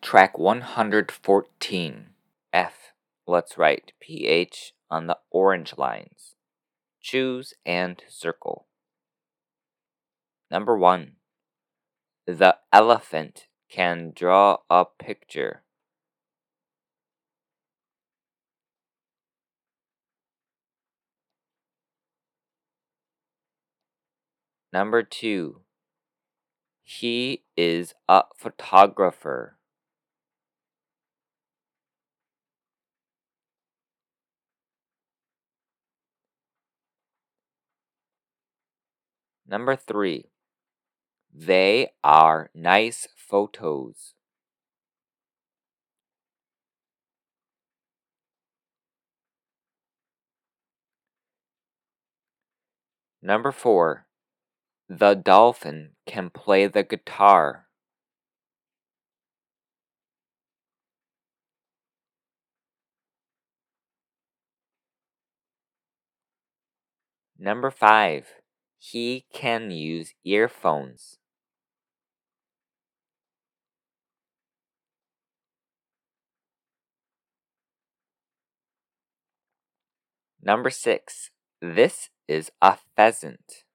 Track 114. F. Let's write PH on the orange lines. Choose and circle. Number 1. The elephant can draw a picture. Number 2. He is a photographer. Number 3. They are nice photos. Number 4. The dolphin can play the guitar. Number 5. He can use earphones. Number 6. This is a pheasant.